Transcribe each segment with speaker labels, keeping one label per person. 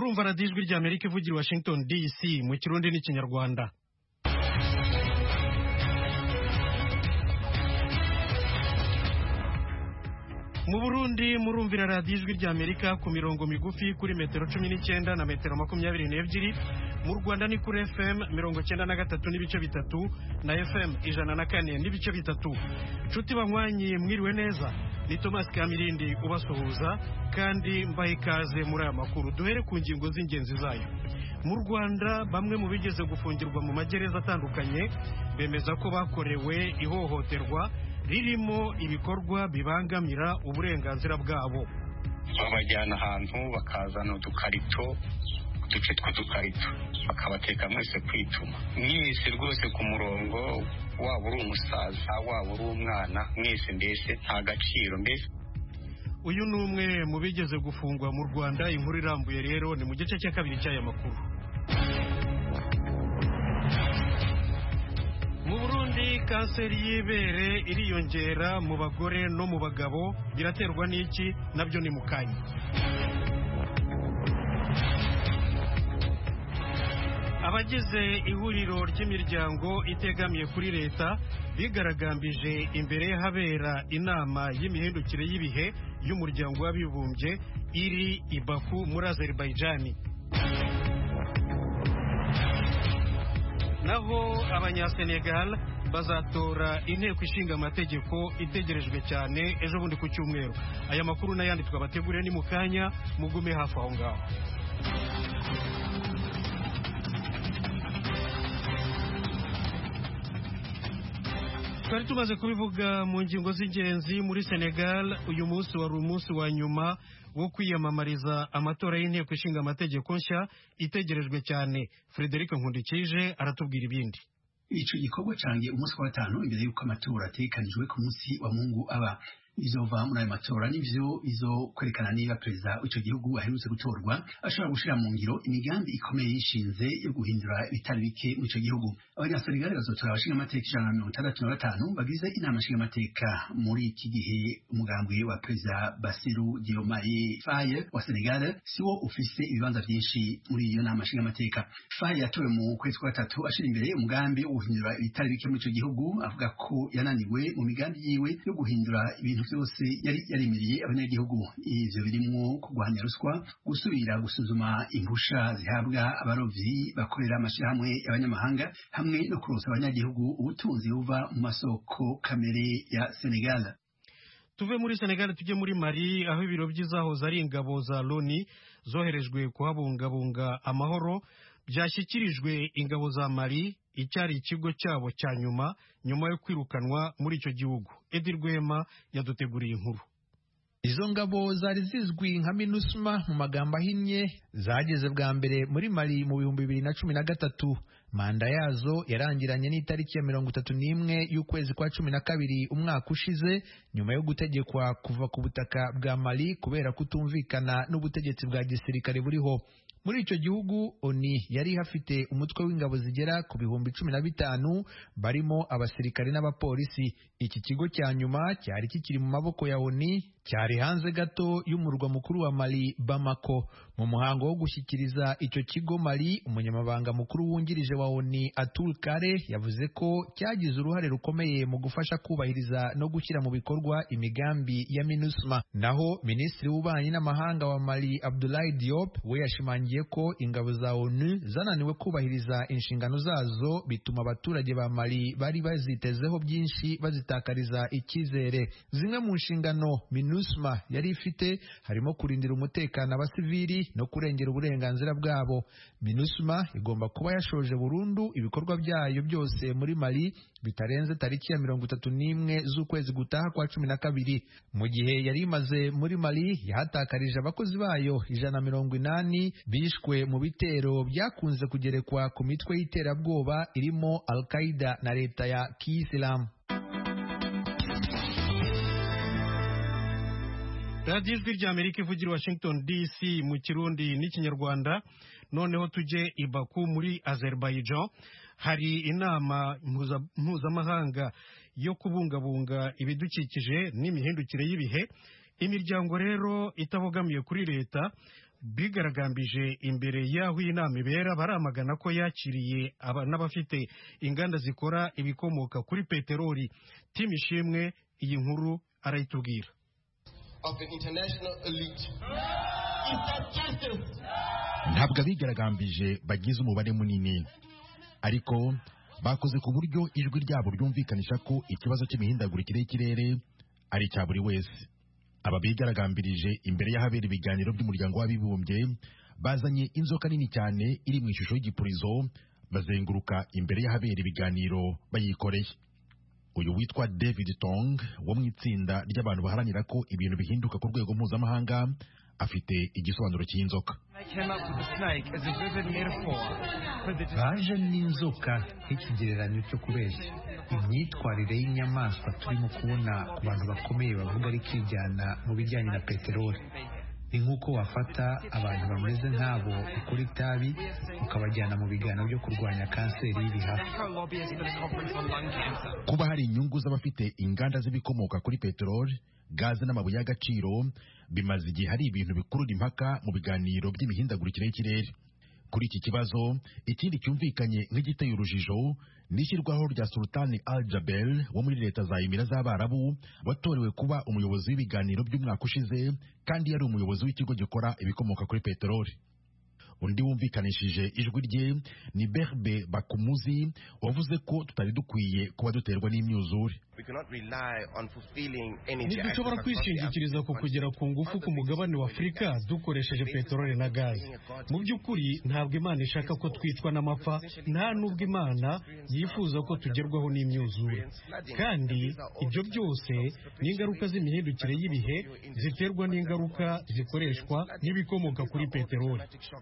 Speaker 1: murumva radiyo ijwi rya Amerika ivugira i Washington DC mu Kirundi n'Ikinyarwanda. Mu Burundi murumvira radiyo ijwi rya Amerika ku mirongo migufi kuri metero 19 na metero 22. Mu Rwanda ni kuri FM 93 n'ibice bitatu na FM 104 n'ibice bitatu. Nshuti banywanyi mwiriwe neza, ni Thomas Kamirindi ubasuhuza kandi mbaye ikaze muri aya makuru. Duhere ku ngingo z'ingenzi zayo. Mu Rwanda bamwe mu bigeze gufungirwa mu magereza atandukanye bemeza ko bakorewe ihohoterwa ririmo ibikorwa bibangamira uburenganzira bwabo.
Speaker 2: Babajyana ahantu bakazana udukarito, uduce tw'udukarito bakabateka mwese kwituma, mwese rwose ku murongo, waba uri umusaza waba uri umwana, mwese mbese nta gaciro mbese.
Speaker 1: Uyu ni umwe mu bigeze gufungwa mu Rwanda. Inkuru irambuye rero ni mu gice cya kabiri cy'aya makuru. Mu Burundi kanseri y'ibere iriyongera mu bagore no mu bagabo, biraterwa n'iki? Nabyo ni mukanya. Abagize ihuriro ry'imiryango itegamiye kuri leta bigaragambije imbere habera inama y'imihindukire y'ibihe y'umuryango w'abibumbye iri i Baku muri Azerbaijan. Naho abanyasenegal bazatora inteko ishinga amategeko itegerejwe cyane ejo bundi ku cyumweru. Aya makuru n'ayandi twabateguriye ni mukanya, mugume hafi aho ngaho. Twari tumaze kubivuga mu ngingo z'ingenzi. Muri Senegal uyu munsi wari umunsi wa nyuma wo kwiyamamariza amatora y'inteko ishinga amategeko nshya itegerejwe cyane. Frederic Nkundikije aratubwira ibindi.
Speaker 3: Ico gikorwa cangiye umunsi wa gatanu imbere y'uko amatora atekanijwe ku munsi wa Mungu aba. Bizova muri ayo matora nivyo bizokwerekana niba perezida w'ico gihugu aherutse gutorwa ashobora gushira mu ngiro imigambi ikomeye yishinze yo guhindura ibitari bike muri ico gihugu. Abanyasenegal bazotora abashinga amateka 165 bagize inama nshinga amateka. Muri iki gihe umugambwe wa perezida Bassirou Diomaye Faye wa Senegal siwo ufise ibibanza byinshi muri iyo nama nshinga amateka. Faye yatowe mu kwezi kwa gatatu ashira imbere umugambi wo guhindura ibitari bike muri ico gihugu, avuga ko yananiwe mu migambi yiwe yo guhindura ibintu byose yari yarimiriye abanyagihugu. Ivyo birimwo kurwanya ruswa, gusubira gusuzuma impusha zihabwa abarovyi bakorera amashirahamwe y'abanyamahanga, hamwe no kuronsa abanyagihugu ubutunzi buva mu masoko kamere ya Senegal.
Speaker 1: Tuve muri Senegal tujye muri Mali, aho ibiro by'izahoze ari ingabo za Loni zoherejwe kuhabungabunga amahoro byashyikirijwe ingabo za Mali, icyari ikigo cyabo cya nyuma yo kwirukanwa muri icyo gihugu. Edi Rwema yaduteguriye inkuru.
Speaker 4: Izo ngabo zari zizwi nka MINUSMA mu magambo ahinnye zageze bwa mbere muri Mali mu 2013. Manda yazo yarangiranye n'itariki ya 31 y'ukwezi kwa 12 umwaka ushize, nyuma yo gutegekwa kuva ku butaka bwa Mali kubera kutumvikana n'ubutegetsi bwa gisirikare buriho. Muri icyo gihugu ONU yari hafite umutwe w'ingabo zigera ku 15,000 barimo abasirikare n'abapolisi. Iki kigo cya nyuma cyari kikiri mu maboko ya ONU, cyari hanze gato y'umurwa mukuru wa Mali, Bamako. Mu muhango wo gushyikiriza icyo kigo Mali, umunyamabanga mukuru wungirije wa ONU Atul Kare yavuze ko cyagize uruhare rukomeye mu gufasha kubahiriza no gushyira mu bikorwa imigambi ya MINUSMA. Naho Minisitiri w'Ububanyi n'Amahanga wa Mali Abdoulaye Diop we yashimangiye ko ingabo za ONU zananiwe kubahiriza inshingano zazo, bituma abaturage ba Mali bari bazitezeho byinshi bazitakariza icyizere. Zimwe mu nshingano MINUSMA yari ifite harimo kurindira umutekano abasivili no kurengera uburenganzira bwabo. MINUSMA igomba kuba yashoje burundu ibikorwa byayo byose muri Mali bitarenze tariki ya 31 z'ukwezi gutaha kwa 12. Mu gihe yari imaze muri Mali yahatakarije abakozi bayo 180 bishwe mu bitero byakunze kugerekwa ku mitwe y'iterabwoba irimo Al-Qaeda na leta ya Kiislamu.
Speaker 1: radiyo ijwi rya Amerika ivugira Washington DC mu Kirundi n'Ikinyarwanda. Noneho tujye i Baku muri Azerbaijan. Hari inama mpuzamahanga yo kubungabunga ibidukikije n'imihindukire y'ibihe. Imiryango rero itabogamiye kuri leta bigaragambije imbere y'aho inama ibera baramagana ko yakiriye n'abafite inganda zikora ibikomoka kuri peteroli. Tim Ishimwe iyi nkuru arayitubwira.
Speaker 5: Ntabwo abigaragambije bagize umubare munini, ariko bakoze ku buryo ijwi ryabo ryumvikanisha ko ikibazo cy'imihindagurikire y'ikirere ari icya buri wese. Aba bigaragambirije imbere y'ahabera ibiganiro by'umuryango w'abibumbye bazanye inzoka nini cyane iri mu ishusho y'igipurizo, bazenguruka imbere y'ahabera ibiganiro bayikoreye. Uyu witwa David Tong wo mu itsinda ry'abantu baharanira ko ibintu bihinduka ku rwego mpuzamahanga afite igisobanuro cy'inzoka.
Speaker 4: Baje n'inzoka nk'ikigereranyo cyo kubeshya. Imyitwarire y'inyamaswa turimo kubona ku bantu bakomeye bavuga ari kwijyana mu bijyanye na peteroli. Ni nk'uko wafata abantu bameze nk'abo bakora itabi ukabajyana mu biganiro byo kurwanya kanseri y'ibihaha.
Speaker 5: Kuba hari inyungu z'abafite inganda z'ibikomoka kuri peteroli, gaze n'amabuye y'agaciro bimaze igihe hari ibintu bikurura impaka mu biganiro by'imihindagurikire y'ikirere. Kuri iki kibazo, ikindi cyumvikanye nk'igiteye urujijo n'ishyirwaho rya Sultani Al-Jabel wo muri leta za Emira z'Abarabu watorewe kuba umuyobozi w'ibiganiro by'umwaka ushize kandi yari umuyobozi w'ikigo gikora ibikomoka kuri peteroli. Undi wumvikanishije ijwi rye ni Berbe Bakumuzi wavuze ko tutari dukwiye kuba duterwa n'imyuzure.
Speaker 1: Ntidushobora kwishingikiriza ku kugera ku ngufu ku mugabane wa Afurika dukoresheje peteroli na gaze. Mu by'ukuri ntabwo Imana ishaka ko twicwa n'amapfa, nta nubwo Imana yifuza ko tugerwaho n'imyuzure. Kandi ibyo byose ni ingaruka z'imihindukire y'ibihe ziterwa n'ingaruka zikoreshwa n'ibikomoka kuri peteroli.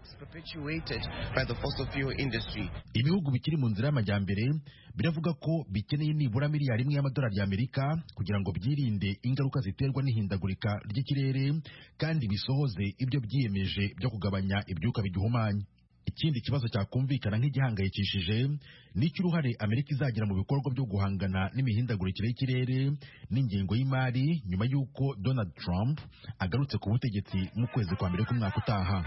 Speaker 5: Ibihugu bikiri mu nzira y'amajyambere biravuga ko bikeneye nibura miliyari imwe y'amadolari y'Amerika kugira ngo byirinde ingaruka ziterwa n'ihindagurika ry'ikirere kandi bisohoze ibyo byiyemeje byo kugabanya ibyuka bigihumanya. Ikindi kibazo cyakumvikana nk'igihangayikishije ni cy'uruhare Amerika izagira mu bikorwa byo guhangana n'imihindagurikire y'ikirere n'ingengo y'imari nyuma y'uko Donald Trump agarutse ku butegetsi mu kwezi kwa mbere k'umwaka utaha.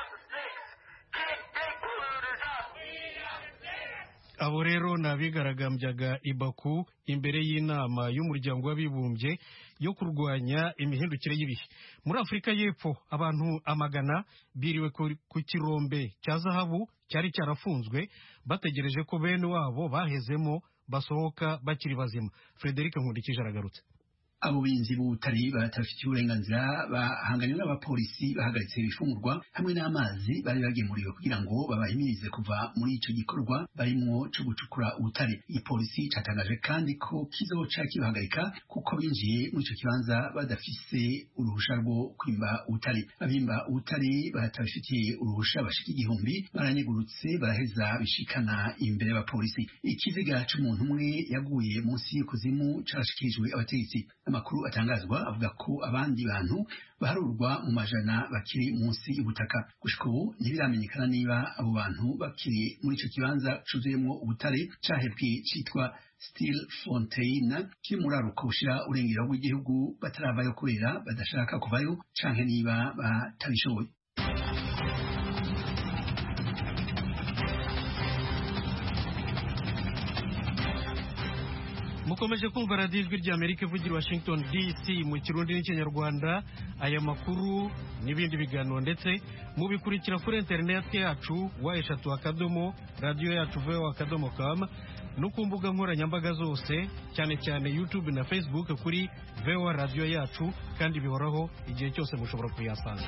Speaker 1: Abo rero nabigaragambyaga i Baku imbere y'inama y'umuryango w'abibumbye yo kurwanya imihindukire y'ibihe. Muri Afurika y'Epfo abantu amagana biriwe ku kirombe cya zahabu cyari cyarafunzwe bategereje ko bene wabo bahezemo basohoka bakiri bazima. Frederic Nkundikije aragarutse.
Speaker 3: Abo binzi b'ubutare batafitiye uburenganzira bahanganye n'abapolisi bahagaritse ibifungurwa hamwe n'amazi bari bagemuriwe kugira ngo babahimirize kuva muri ico gikorwa barimo cyo gucukura ubutare. Ipolisi cyatangaje kandi ko kizoca kibahagarika kuko binjiye muri ico kibanza badafise uruhusha rwo kwimba ubutare. Abimba ubutare batafitiye uruhusha bashika igihumbi baranyegurutse baraheza bishikana imbere y'abapolisi. Ikiziga c'umuntu umwe yaguye munsi y'ikuzimu carashikirijwe abategetsi. Amakuru atangazwa avuga ko abandi bantu baharurwa mu majana bakiri munsi y'ubutaka. Gushika ubu ntibiramenyekana niba abo bantu bakiri muri ico kibanza cuzuyemwo ubutare cahebwe citwa Steel Fontaine kiri muri aruko bushira urengero rw'igihugu bataravayo kubera badashaka kuvayo canke niba batabishoboye.
Speaker 1: Mukomeje kumva radiyo ijwi ry'Amerika ivugira Washington DC mu Kirundi n'Ikinyarwanda. Aya makuru n'ibindi biganiro ndetse mubikurikira kuri internet yacu wa radio yacu voa.com no ku mbuga nkoranyambaga zose cyane cyane YouTube na Facebook kuri VOA radio yacu kandi bihoraho igihe cyose mushobora kuyasanga.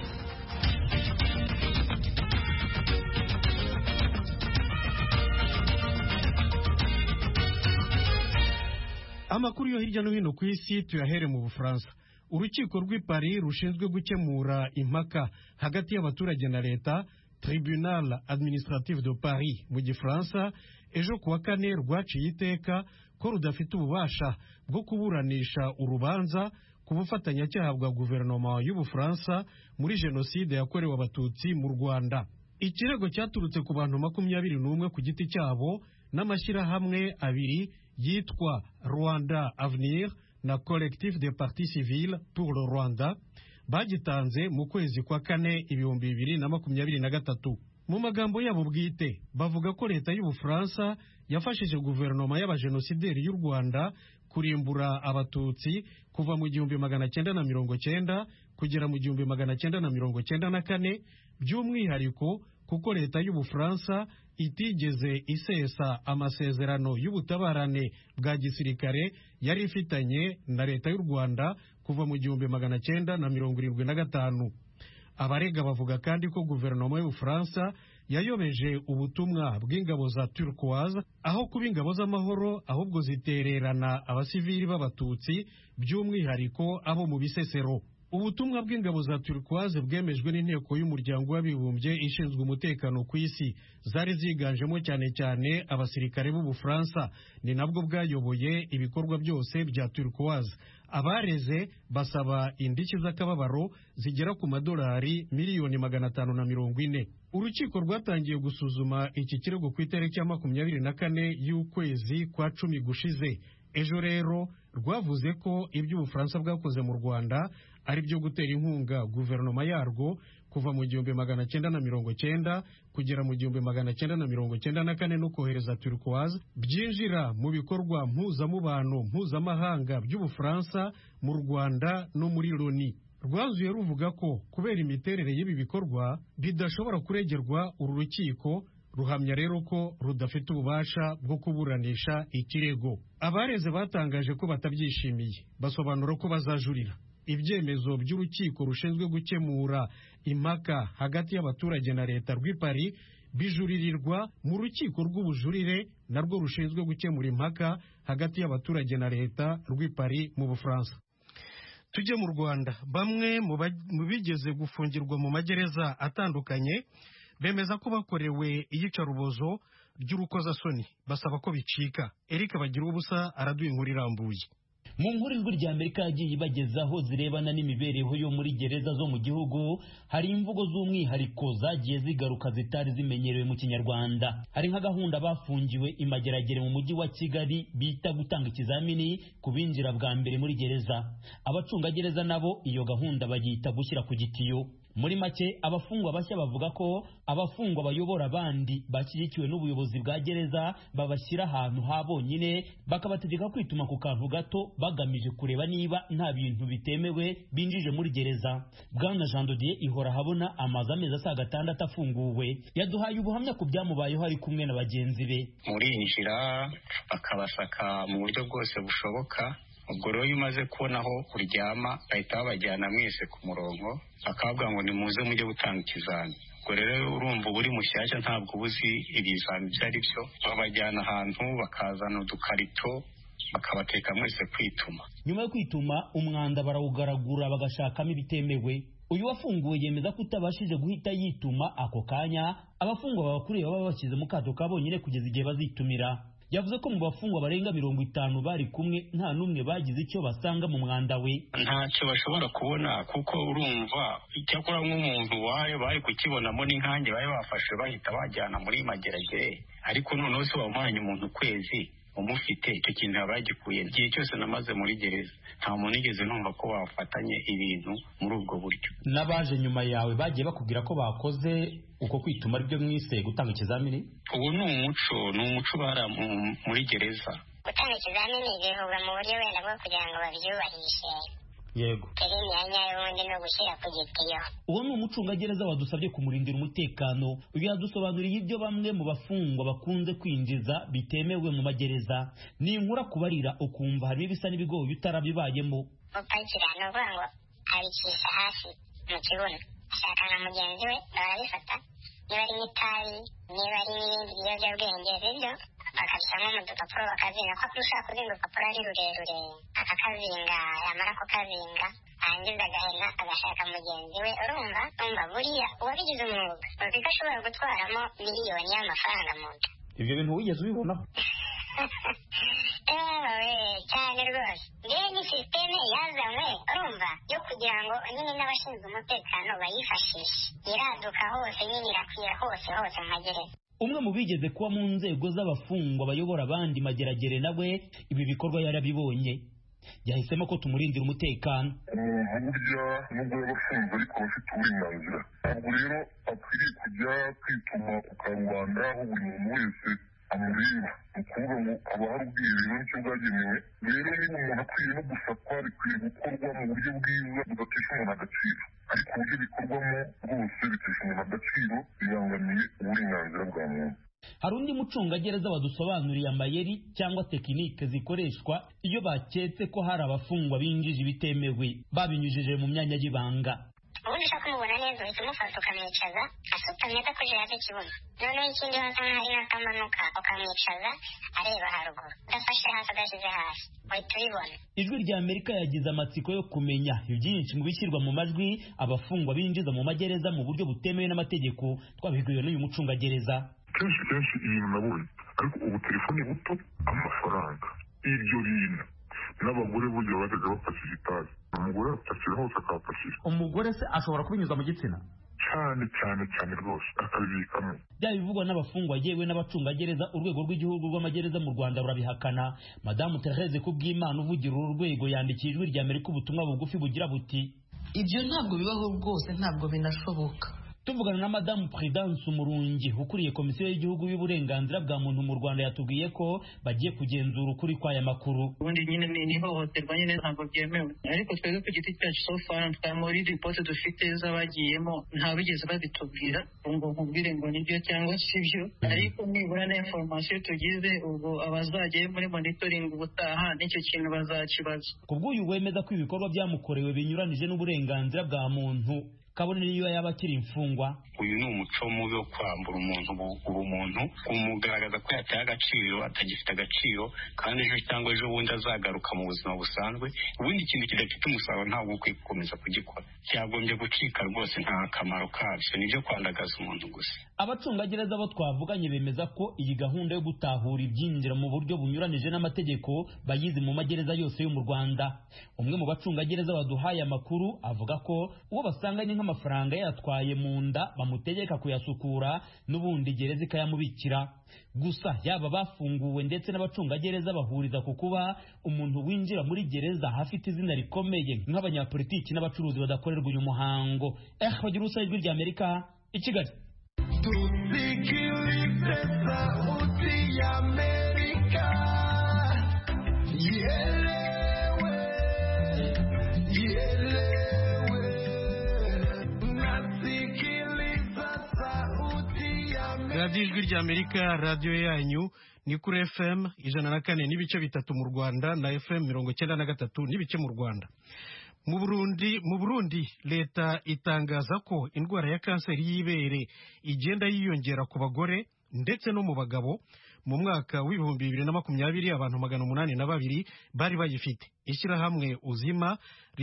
Speaker 1: Amakuru yo hirya no hino ku isi tuyahere mu Bufaransa. Urukiko rw'i Paris rushinzwe gukemura impaka hagati y'abaturage na leta, Tribunal Administratif de Paris mu Gifaransa, ejo kuwa kane rwaciye iteka ko rudafite ububasha bwo kuburanisha urubanza ku bufatanyacyaha bwa guverinoma y'Ubufaransa muri jenoside yakorewe abatutsi mu Rwanda. Ikirego cyaturutse ku bantu 21 ku giti cyabo n'amashyirahamwe abiri yitwa Rwanda Avenir na Collectif des Partis Civils pour le Rwanda bagitanze mu kwezi kwa kane 2023. Mu magambo yabo bwite bavuga ko leta y'Ubufaransa yafashije guverinoma y'abajenosideri y'u Rwanda kurimbura abatutsi kuva mu 1990 kugera mu 1994, by'umwihariko kuko leta y'Ubufaransa itigeze isesa amasezerano y'ubutabarane bwa gisirikare yari ifitanye na leta y'u Rwanda kuva mu 1975. Abarega bavuga kandi ko guverinoma y'Ubufaransa yayobeje ubutumwa bw'ingabo za Turquoise aho kuba ingabo z'amahoro ahubwo zitererana abasivili b'abatutsi, by'umwihariko abo mu Bisesero. Ubutumwa bw'ingabo za Turquoise bwemejwe n'inteko y'umuryango w'abibumbye ishinzwe umutekano ku isi, zari ziganjemo cyane cyane abasirikare b'Ubufaransa, ni nabwo bwayoboye ibikorwa byose bya Turquoise. Abareze basaba indishyi z'akababaro zigera ku madolari miliyoni 540. Urukiko rwatangiye gusuzuma iki kirego ku itariki ya 24 y'ukwezi kwa 10 gushize. Ejo rero rwavuze ko ibyo Ubufaransa bwakoze mu Rwanda ari byo gutera inkunga guverinoma yarwo kuva mu 1990 kugera mu 1994 no kohereza Turquoise byinjira mu bikorwa mpuzamubano mpuzamahanga by'Ubufaransa mu Rwanda no muri Loni. Rwazuye ruvuga ko kubera imiterere y'ibi bikorwa bidashobora kuregerwa uru rukiko, ruhamya rero ko rudafite ububasha bwo kuburanisha ikirego. Abareze batangaje ko batabyishimiye, basobanura ko bazajurira. Ibyemezo by'urukiko rushinzwe gukemura impaka hagati y'abaturage na leta rw'i Paris bijuririrwa mu rukiko rw'ubujurire narwo rushinzwe gukemura impaka hagati y'abaturage na leta rw'i Paris mu Bufaransa. Tujye mu Rwanda. Bamwe mu bigeze gufungirwa mu magereza atandukanye bemeza ko bakorewe iyicarubozo ry'urukozasoni, basaba ko bicika. Eric Bagiruwubusa araduha inkuru irambuye.
Speaker 6: Mu nkuru ijwi rya Amerika yagiye ibagezaho zirebana n'imibereho yo muri gereza zo mu gihugu, hari imvugo z'umwihariko zagiye zigaruka zitari zimenyerewe mu Kinyarwanda. Hari nka gahunda bafungiwe imageragere mu mujyi wa Kigali bita gutanga ikizamini ku binjira bwa mbere muri gereza. Abacungagereza nabo iyo gahunda bagihita gushyira ku gitiyo. Muri make abafungwa bashya bavuga ko abafungwa bayobora abandi bashyigikiwe n'ubuyobozi bwa gereza babashyira ahantu habonyine bakabategeka kwituma ku kantu gato bagamije kureba niba nta bintu bitemewe binjije muri gereza. Bwana Jean Dodier ihora habona amazi amezi asaga 6 afunguwe yaduhaye ubuhamya ku byamubayeho ari kumwe na bagenzi be.
Speaker 2: Murinjira bakabasaka mu buryo bwose bushoboka. Ubwo rero iyo umaze kubona aho uryama bahita babajyana mwese ku murongo bakavuga ngo nimuze mujye gutanga ikizami. Ubwo rero urumva uri mushyashya ntabwo ubuzi ibizami ibyo ari byo, babajyana ahantu bakazana udukarito bakabateka mwese kwituma.
Speaker 6: Nyuma yo kwituma umwanda barawugaragura bagashakamo ibitemewe. Uyu wafunguwe yemeza ko utabashije guhita yituma ako kanya abafungwa babakuriye baba bashyize mu kato kabonyine kugeza igihe bazitumira. Yavuze ko mu bafungwa barenga 50 bari kumwe nta numwe bagize icyo basanga mu mwanda we.
Speaker 2: Ntacyo bashobora kubona kuko urumva icyakora nk'umuntu wayo bari kukibonamo n'inkange bari bafashe bahita bajyana muri mageragere, ariko noneho se wamwanya umuntu kwezi umufite icyo kintu abagikuye. Igihe cyose namaze muri gereza nta muntu igeze numva ko bafatanye ibintu muri ubwo buryo.
Speaker 6: Nabaje nyuma yawe bagiye bakubwira ko bakoze uko kwituma ari byo mwise gutanga ikizamini?
Speaker 2: Ubu ni umuco bara muri gereza.
Speaker 7: Gutanga ikizamini bivuga mu buryo wenda bwo kugira ngo babyubahishe.
Speaker 6: Yego.
Speaker 7: Kari imyanya y'ubundi no gushyira ku gitiyo.
Speaker 6: Uwo ni umucungagereza wadusabye kumurindira umutekano. Uyu yadusobanuriye ibyo bamwe mu bafungwa bakunze kwinjiza bitemewe mu magereza. Ni inkura kubarira ukumva harimo ibisa n'ibigoye utarabibayemo.
Speaker 7: Upakira no kuvuga ngo abicisha hasi mu kibuno. Ashaka na mugenzi we barabifata. Niba ari n'itabi, niba ari n'ibindi biyobyabwenge bibyo bakabishyiramo mu dupapuro bakazinga ko ushaka kuzinga urupapuro ari rurerure akakazinga, yamara kukazinga arangiza agahena agashaka mugenzi we. Urumva buriya uwabigize umwuga uzi ko ashobora gutwaramo miliyoni y'amafaranga mu nda.
Speaker 6: Ibyo bintu wigeze ubibonaho?
Speaker 7: Cyane rwose. Rero ni sisiteme yazanywe urumva yo kugira ngo nyine n'abashinzwe umutekano bayifashishe. Iraduka hose nyine irakwira hose mu magereza.
Speaker 6: Umwe mu bigeze kuba mu nzego z'abafungwa bayobora abandi mageragere nawe ibi bikorwa yarabibonye. yahisemo ko tumurindira umutekano.
Speaker 8: Umuntu burya nubwo yaba afunze ariko aba afite uburenganzira, ntabwo rero akwiriye kujya kwituma ku karubanda aho buri muntu wese amureba. Ni ukuvuga ngo haba hari ubwiherero nicyo bwagenewe. Rero niba umuntu akwiye no gusakwa, bikwiye gukorwa mu buryo bwiza budatesha umuntu agaciro, ariko uburyo bikorwamo rwose bitesha umuntu agaciro, bibangamiye uburenganzira bwa muntu.
Speaker 6: Hari undi mucungagereza wadusobanuriye amayeri cyangwa tekinike zikoreshwa iyo baketse ko hari abafungwa binjije ibitemewe babinyujije mu myanya y'ibanga.
Speaker 7: Ubundi ushaka kumubona neza uhita umufata ukamwicaza asutamye adakojeje hasi ikibuno, noneho ikindi wasa nk'aho ari nk'akamanuka ukamwicaza areba haruguru, udafashe hasi adashyize hasi, uhita ubibona.
Speaker 6: Ijwi rya Amerika yagize amatsiko yo kumenya ibyinshi mu bishyirwa mu majwi abafungwa binjiza mu magereza mu buryo butemewe n'amategeko. Twabibwiwe n'uyu mucungagereza.
Speaker 8: Kenshi ibintu nabonye, ariko ubu telefone buto, amafaranga, ibyo bintu n'abagore burya bajyaga bapakira itabi, umugore apakira hose akahapakira.
Speaker 6: Umugore se ashobora kubinyuza mu gitsina?
Speaker 8: cyane rwose akabibikamo.
Speaker 6: Byaba bivugwa n'abafungwa yewe n'abacungagereza, urwego rw'igihugu rw'amagereza mu Rwanda rurabihakana. Madamu Therese Kubwimana uvugira uru rwego yandikiye Ijwi rya Amerika ubutumwa bugufi bugira buti:
Speaker 9: ibyo ntabwo bibaho rwose, ntabwo binashoboka.
Speaker 6: Tuvugana na Madamu Prudence Umurungi ukuriye Komisiyo y'Igihugu y'Uburenganzira bwa Muntu mu Rwanda yatubwiye ko bagiye kugenzura ukuri kw'aya makuru.
Speaker 10: Ubundi nyine ni ihohoterwa nyine ntabwo byemewe, ariko twebwe ku giti cyacu so far muri report dufite z'abagiyemo nta bigeze babitubwira ngo nkubwire ngo nibyo cyangwa sibyo, ariko nibura na information tugize ubwo abazagiye muri monitoring ubutaha nicyo kintu bazakibaza.
Speaker 6: Kubw'uyu wemeza ko ibikorwa byamukorewe binyuranije n'uburenganzira bwa muntu, kabone niyo yaba akiri imfungwa.
Speaker 2: Uyu ni umuco mubi wo kwambura umuntu ubumuntu, kumugaragaza ko yataye agaciro, atagifite agaciro, kandi ejo cyangwa ejo bundi azagaruka mu buzima busanzwe. Ubundi ikintu kidafite umusaruro ntabwo ukwiye gukomeza kugikora, cyagombye gucika rwose, nta kamaro kabyo, nibyo kwandagaza umuntu gusa.
Speaker 6: Abacungagereza bo twavuganye bemeza ko iyi gahunda yo gutahura ibyinjira mu buryo bunyuranije n'amategeko bayizi mu magereza yose yo mu Rwanda. Umwe mu bacungagereza waduhaye amakuru avuga ko uwo basanganye nk'amafaranga yatwaye mu nda bamutegeka kuyasukura n'ubundi gereza ikayamubikira. Gusa yaba bafunguwe ndetse n'abacungagereza bahuriza ku kuba umuntu winjira muri gereza hafite izina rikomeye nk'abanyapolitiki n'abacuruzi badakorerwa uyu muhango. Bagira ubusa Ijwi rya Amerika i Kigali.
Speaker 11: Tusikilize sauti ya Amerika, ielewe, nasikiliza sauti ya Amerika.
Speaker 1: Radio Ijwi rya Amerika, radio yanyu ni kuri FM 104 n'ibice bitatu mu Rwanda na FM 93 n'ibice mu Rwanda. Mu Burundi leta itangaza ko indwara ya kanseri y'ibere igenda yiyongera ku bagore ndetse no mu bagabo. Mu mwaka w'ibihumbi 2020 abantu 802 bari bayifite. Ishyirahamwe Uzima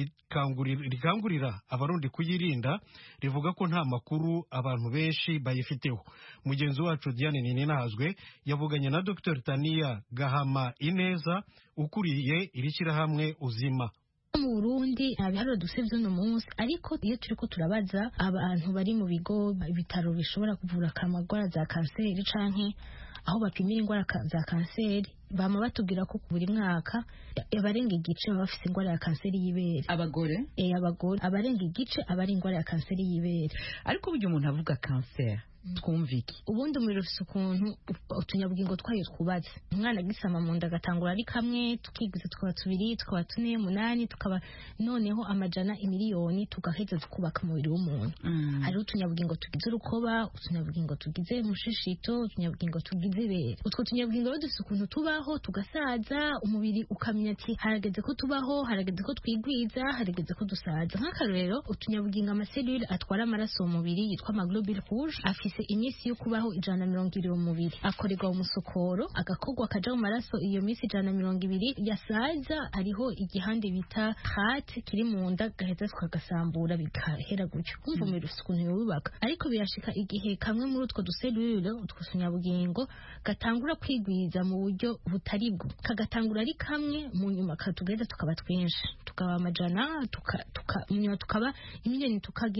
Speaker 1: rikangurira abarundi kuyirinda, rivuga ko nta makuru abantu benshi bayifiteho. Mugenzi wacu Diane Ninahazwe yavuganye na Dr. Tania Gahama Ineza ukuriye iri shyirahamwe Uzima.
Speaker 12: Mu Burundi ntabiharo dusevye no munsi, ariko iyo turiko turabaza abantu bari mu bigo ibitaro bishobora kuvura kamagwara za kanseri canke aho bapimira ingwara za kanseri, bama batubwira ko buri mwaka abarenga igice baba bafite ingwara ya kanseri y'ibere.
Speaker 9: Abagore
Speaker 12: abarenga igice abari ingwara ya kanseri y'ibere.
Speaker 9: Ariko buryo umuntu avuga kanseri twumviki,
Speaker 12: ubundi umuriro ufite ukuntu utunyabugingo twayo twubatse. Umwana agisama mu nda agatangura ari kamwe, tukigiza tukaba 2, tukaba 4, 8, tukaba noneho amajana imiliyoni, tugaheza tukubaka umubiri w'umuntu. Hari utunyabugingo tugize urukoba, utunyabugingo tugize umushishito, utunyabugingo tugize ibere. Utwo tunyabugingo rero dufite ukuntu tubaho tugasaza, umubiri ukamenya ati harageze ko tubaho, harageze ko twigwiza, harageze ko dusaza. Nk'akarero utunyabugingo amaselule atwara amaraso mu mubiri yitwa amaglobule rouge afise iminsi yo kubaho 120 mu mubiri, akorerwa umusokoro agakorwa akaja mu maraso iyo minsi 120 yasaza. Hariho igihande bita heart kiri mu nda gaheza tukagasambura bikahera gutyo. Kumva umubiri ufite ukuntu yubaka, ariko birashika igihe kamwe muri utwo duselule utwo tunyabugingo gatangura kwigwiza mu buryo butari bwo, kagatangura ari kamwe mu nyuma katugeza tukaba twinshi tukaba amajana tukaba imiliyoni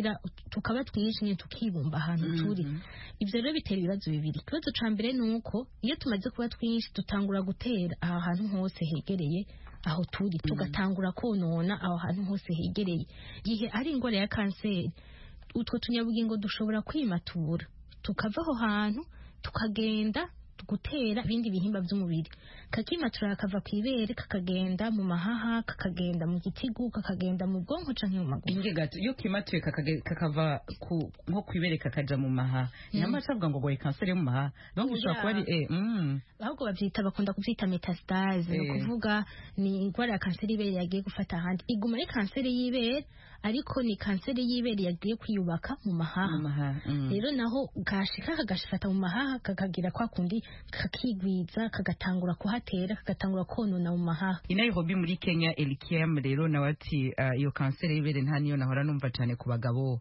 Speaker 12: tukaba twinshi nyine tukibumba ahantu turi. Ibyo rero bitera ibibazo bibiri. Ikibazo ca mbere ni uko iyo tumaze kuba twinshi dutangura gutera aha hantu hose hegereye aho turi, tugatangura konona aho hantu hose hegereye. Gihe ari ingwara ya kanseri, utwo tunyabugingo dushobora kwimatura tukava aho hantu tukagenda gutera ibindi bihimba by'umubiri, kakimatura kakava ku ibere kakagenda mu mahaha, kakagenda mu gitigu, kakagenda mu bwonko canke mu maguru.
Speaker 13: Inge gato iyo kimatuye kakava nko ku ibere kakaja mu mahaha, nyamara avuga ngo goye kanseri yo mu mahaha, donc bishobora kuba ari
Speaker 12: ahubwo bakunda kuvyita metastase, no kuvuga ni ingwara ya kanseri y'ibere yagiye gufata ahandi, iguma ari kanseri y'ibere ariko ni kanseri y'ibere yagiye kwiyubaka mu mahaha. Rero naho gashika kagashifata mu mahaha kakagira kwa kundi kakigwiza kagatangura kuhatera kagatangura konona mu mahaha.
Speaker 13: Nairobi muri Kenya Elikiem rero nawe ati iyo kanseri y'ibere nta niyo nahora numva cyane ku bagabo.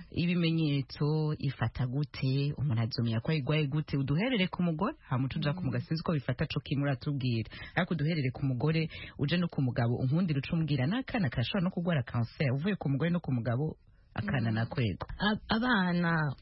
Speaker 13: Ibimenyetso ifata gute, umuntu azumya ko igwaye gute, uduherere ku mugore hamutuja ku mugasinzi ko bifata cyo kimura tubwira, ariko uduherere ku mugore uje no ku mugabo unkundira ucumbwira nakana kashobora no kugwara kanseri uvuye ku mugore no ku mugabo akana nakwego.
Speaker 12: Abana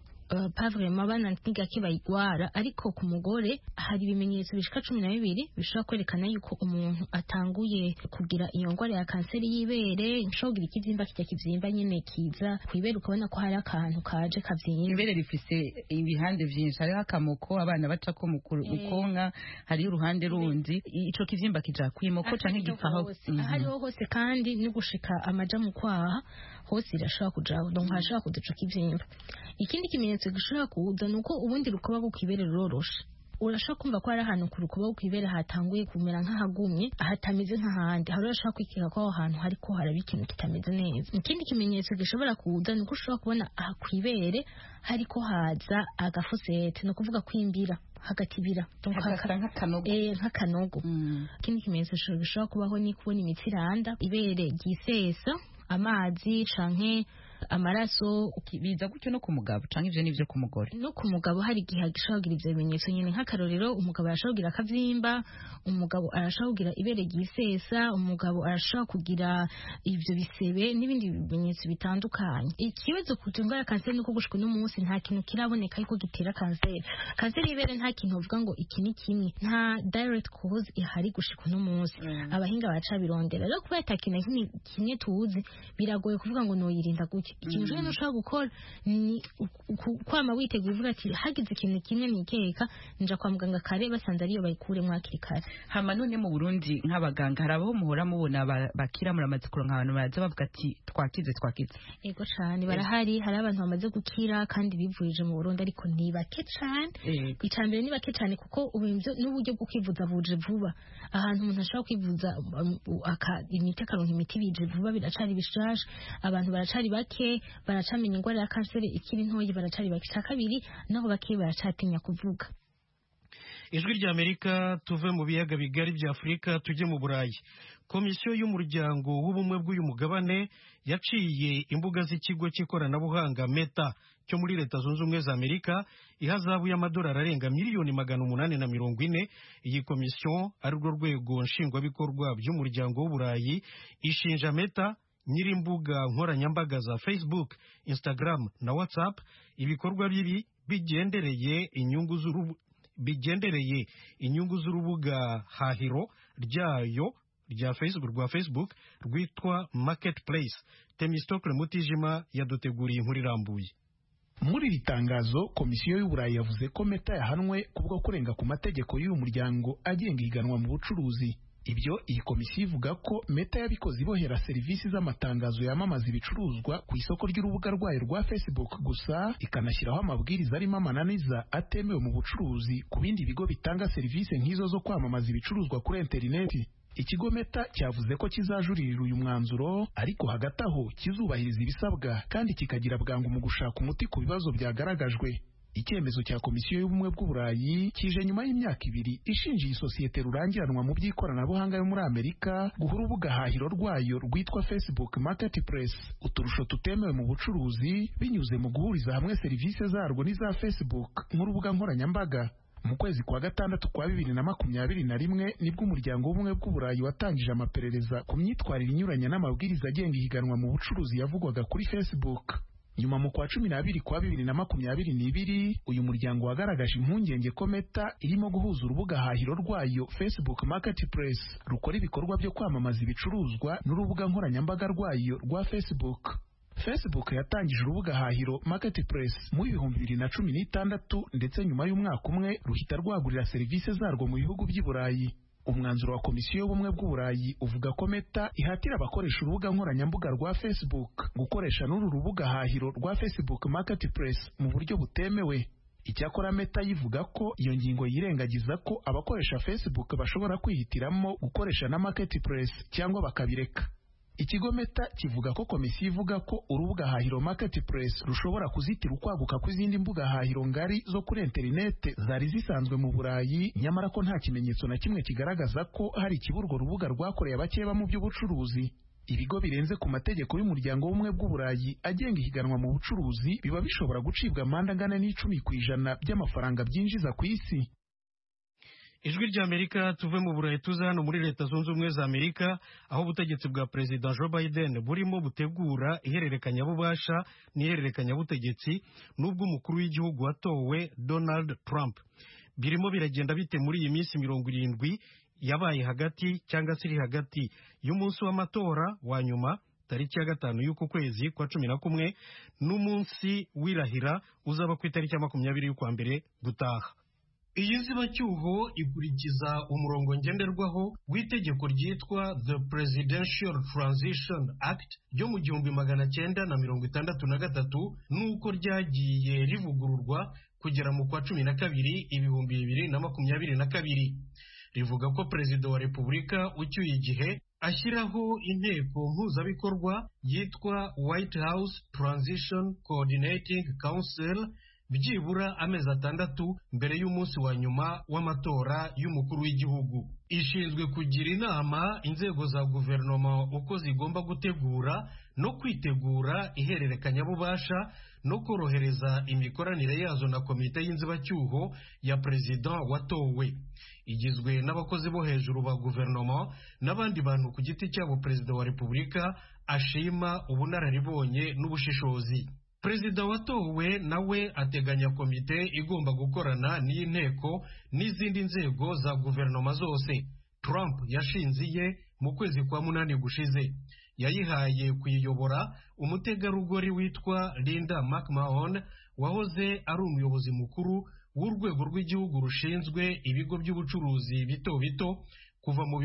Speaker 12: pavrema abana ntigake bayigwara, ariko ku mugore hari ibimenyetso bishika 12 bishobora kwerekana yuko umuntu atanguye kugira iyo ngwara ya kanseri y'ibere. Nshogira ikivyimba kivyimba nyene kiza kwibere, ukabona ko hari akantu kaje kavyimba.
Speaker 13: Ibere rifise ibihande vyinshi, hari akamoko abana baca ko mukonka, hari uruhande rundi, ico kivyimba kija kwimoko canke gifaho
Speaker 12: hariho hose, kandi no gushika amaja mu kwaha hose irashobora kujaho, donc hashobora kuduca kivyimba. Ikindi kimenyetso gishobora kuza nuko ubundi rukoba rwo kwibere ruroroshe. Urashobora kumva ko hari ahantu ku rukoba rwo kwibere hatanguye kumera nk'ahagumye, ahatameze nk'ahandi, hari urashobora kwikeka ko aho hantu hariko haraba ikintu kitameze neza. Ikindi kimenyetso gishobora kuza nuko ushobora kubona aha kwibere hariko haza agafosete, no kuvuga kwimbira hagatibira nk'akanogo. Ikindi kimenyetso gishobora kubaho ni kubona imitsi iranda, ibere ryisesa amazi canke amaraso.
Speaker 13: Biza gutyo no ku mugabo canke ivyo nivyo ku mugore?
Speaker 12: No ku mugabo hari igihe gishobora kugira ivyo bimenyetso nyene, nk'akarorero umugabo arashobora kugira akavyimba, umugabo arashobora kugira ibere ryisesa, umugabo arashobora kugira ivyo bisebe n'ibindi bimenyetso bitandukanye. Ikibazo ku ngwara ya kanseri nuko gushika no munsi nta kintu kiraboneka ariko gitera kanseri. Kanseri y'ibere nta kintu uvuga ngo iki ni kimwe, nta direct cause ihari gushika no munsi. Abahinga baca birondera rero kuba atakintu kimwe tuzi, biragoye kuvuga ngo noyirinda gutya. Ikintu cyo ushobora gukora ni kwama witeguye uvuga ati hagize ikintu kimwe nikeka nja kwa muganga kare basanze ariyo bayikure mwakiri kare.
Speaker 13: Hama none mu Burundi nk'abaganga harabaho muhora mubona bakira muramaze kuronka abantu baraza bavuga ati twakize.
Speaker 12: Ego cyane barahari, hari abantu bamaze gukira kandi bivurije mu Burundi, ariko ni bake cyane. Icambere ni bake cyane kuko ubimvyo n'uburyo bwo kwivuza buje vuba. Ahantu umuntu ashobora kwivuza imiti akaronka imiti bije vuba biracari bishasha, abantu baracari bake, baracamenya ingwara ya kanseri ikiri ntoyi, baracari bake. Kabiri naho bake baracatinya kuvuga.
Speaker 1: Ijwi rya Amerika tuve mu biyaga bigari bya Afurika tujye mu Burayi. Komisiyo y'umuryango w'ubumwe bw'uyu mugabane yaciye imbuga z'ikigo cy'ikoranabuhanga Meta cyo muri Leta Zunze Ubumwe za Amerika ihazabu y'amadolari arenga miliyoni 840. Iyi komisiyo ari rwo rwego nshingwabikorwa by'umuryango w'Uburayi ishinja Meta nyirimbuga nkoranyambaga za Facebook, Instagram na WhatsApp ibikorwa bibi bigendereye inyungu z'urubuga hahiro ryayo rwa Facebook rwitwa Marketplace. Temistokle Mutijima yaduteguriye inkuru irambuye.
Speaker 14: Muri iri tangazo komisiyo y'Uburayi yavuze ko Meta yahanwe kubwo kurenga ku mategeko y'uyu muryango agenga ihiganwa mu bucuruzi. Ibyo iyi komisiyo ivuga ko Meta yabikoze ibohera serivisi z'amatangazo yamamaza ibicuruzwa ku isoko ry'urubuga rwayo rwa Facebook gusa, ikanashyiraho amabwiriza arimo amananiza atemewe mu bucuruzi ku bindi bigo bitanga serivisi nk'izo zo kwamamaza ibicuruzwa kuri interineti. Ikigo Meta cyavuze ko kizajuririra uyu mwanzuro, ariko hagati aho kizubahiriza ibisabwa kandi kikagira bwangu mu gushaka umuti ku bibazo byagaragajwe. Icyemezo cya komisiyo y'ubumwe bw'Uburayi kije nyuma y'imyaka 2 ishinjiye isosiyete rurangiranwa mu by'ikoranabuhanga yo muri Amerika guha urubuga hahiro rwayo rwitwa Facebook Marketplace uturusho tutemewe mu bucuruzi binyuze mu guhuriza hamwe serivisi zarwo n'iza Facebook nk'urubuga nkoranyambaga. mu kwezi kwa gatandatu kwa 2021 nibwo umuryango w'ubumwe bw'uburayi watangije amaperereza ku myitwarire inyuranye n'amabwiriza agenga ihiganwa mu bucuruzi yavugwaga kuri Facebook. Nyuma mu kwa 12 kwa 2022 uyu muryango wagaragaje impungenge ko Meta irimo guhuza urubuga hahiro rwayo Facebook Marketplace rukora ibikorwa byo kwamamaza ibicuruzwa n'urubuga nkoranyambaga rwayo rwa Facebook. Facebook yatangije urubuga hahiro Marketplace mu 2016 ndetse nyuma y'umwaka umwe ruhita rwagurira serivisi zarwo mu bihugu by'i Burayi. Umwanzuro wa Komisiyo y'Ubumwe bw'Uburayi uvuga ko Meta ihatira abakoresha urubuga nkoranyambaga rwa Facebook gukoresha n'uru rubuga hahiro rwa Facebook Marketplace mu buryo butemewe. Icyakora Meta yivuga ko iyo ngingo yirengagiza ko abakoresha Facebook bashobora kwihitiramo gukoresha na Marketplace cyangwa bakabireka. Ikigo Meta kivuga ko komisiyo ivuga ko urubuga hahiro Marketplace rushobora kuzitira ukwaguka kw'izindi mbuga hahiro ngari zo kuri interinete zari zisanzwe mu Burayi, nyamara ko nta kimenyetso na kimwe kigaragaza ko hari ikiburwo rubuga rwakoreye abakeba mu by'ubucuruzi. Ibigo birenze ku mategeko y'umuryango w'ubumwe bw'Uburayi agenga ihiganwa mu bucuruzi biba bishobora gucibwa amande angana n'10% by'amafaranga byinjiza ku isi.
Speaker 1: Ijwi ry'Amerika tuve mu Burayi tuza hano muri Leta Zunze Ubumwe za Amerika, aho ubutegetsi bwa Perezida Joe Biden burimo butegura ihererekanyabubasha n'ihererekanyabutegetsi n'ubwo umukuru w'igihugu watowe Donald Trump. Birimo biragenda bite muri iyi minsi 70 yabaye hagati cyangwa se iri hagati y'umunsi w'amatora wa nyuma tariki ya 5 y'uko kwezi kwa 11 n'umunsi wirahira uzaba ku itariki ya 20 y'ukwa mbere gutaha. Iyi nzibacyuho ikurikiza umurongo ngenderwaho w'itegeko ryitwa The Presidential Transition Act ryo mu 1963 n'uko ryagiye rivugururwa kugera mu kwa 12 2022. Rivuga ko Perezida wa Repubulika ucyuye igihe ashyiraho inteko mpuzabikorwa yitwa White House Transition Coordinating Council byibura amezi 6 mbere y'umunsi wa nyuma w'amatora y'umukuru w'igihugu. Ishinzwe kugira inama inzego za guverinoma uko zigomba gutegura no kwitegura ihererekanyabubasha no korohereza imikoranire yazo na komite y'inzibacyuho ya Perezida watowe. Igizwe n'abakozi bo hejuru ba guverinoma n'abandi bantu ku giti cyabo Perezida wa Repubulika ashima ubunararibonye n'ubushishozi. Perezida watowe nawe ateganya komite igomba gukorana n'inteko n'izindi nzego za guverinoma zose. Trump yashinze iye mu kwezi kwa 8 gushize. Yayihaye kuyiyobora umutegarugori witwa Linda McMahon wahoze ari umuyobozi mukuru w'urwego rw'igihugu rushinzwe ibigo by'ubucuruzi bito bito kuva mu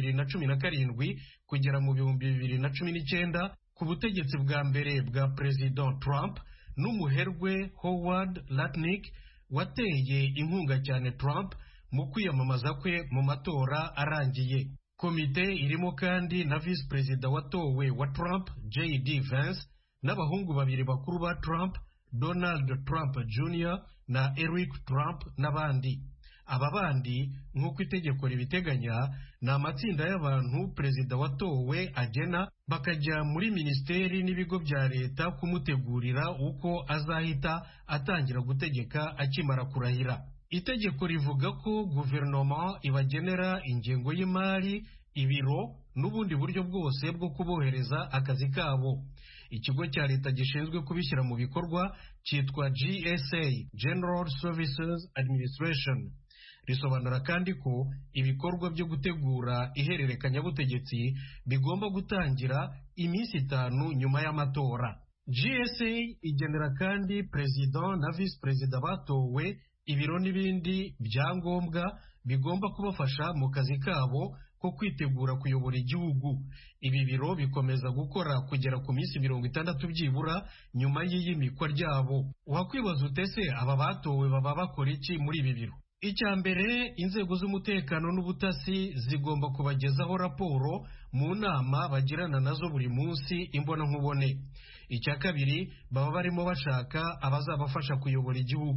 Speaker 1: 2017 kugera mu 2019 ku butegetsi bwa mbere bwa Perezida Trump, n'umuherwe Howard Lutnick wateye inkunga cyane Trump mu kwiyamamaza kwe mu matora arangiye. Komite irimo kandi na Vice Perezida watowe wa Trump J.D. Vance n'abahungu babiri bakuru ba Trump, Donald Trump Jr. na Eric Trump n'abandi. Aba bandi nk'uko itegeko ribiteganya ni amatsinda y'abantu Perezida watowe agena bakajya muri minisiteri n'ibigo bya leta kumutegurira uko azahita atangira gutegeka akimara kurahira. Itegeko rivuga ko guverinoma ibagenera ingengo y'imari, ibiro n'ubundi buryo bwose bwo kubohereza akazi kabo. Ikigo cya leta gishinzwe kubishyira mu bikorwa cyitwa GSA, General Services Administration. Risobanura kandi ko ibikorwa byo gutegura ihererekanyabutegetsi bigomba gutangira iminsi 5 nyuma y'amatora. GSA igenera kandi Perezida na Vice Perezida batowe ibiro n'ibindi byangombwa bigomba kubafasha mu kazi kabo ko kwitegura kuyobora igihugu. Ibi biro bikomeza gukora kugera ku minsi 60 byibura nyuma y'iyimikwa ryabo. Wakwibaza utese aba batowe baba bakora iki muri ibi biro? Icya mbere, inzego z'umutekano n'ubutasi zigomba kubagezaho raporo mu nama bagirana nazo buri munsi imbona nkubone. Icya kabiri, baba barimo bashaka abazabafasha kuyobora igihugu.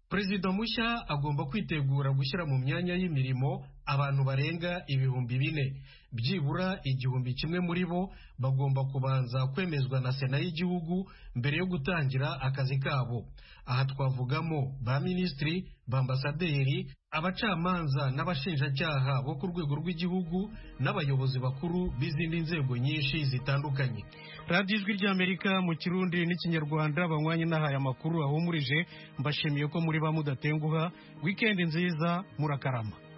Speaker 1: perezida mushya agomba kwitegura gushyira mu myanya y'imirimo abantu barenga 4,000 byibura 1,000 muri bo bagomba kubanza kwemezwa na sena y'igihugu mbere yo gutangira akazi kabo. Aha twavugamo ba minisitiri, ba ambasaderi, abacamanza n'abashinjacyaha bo ku rwego rw'igihugu n'abayobozi bakuru b'izindi nzego nyinshi zitandukanye. Radio Ijwi ry'Amerika mu Kirundi n'Ikinyarwanda banywanyi n'ahaya makuru ahumurije mbashimiye ko muri ba mudatenguha. Weekend nziza, murakarama.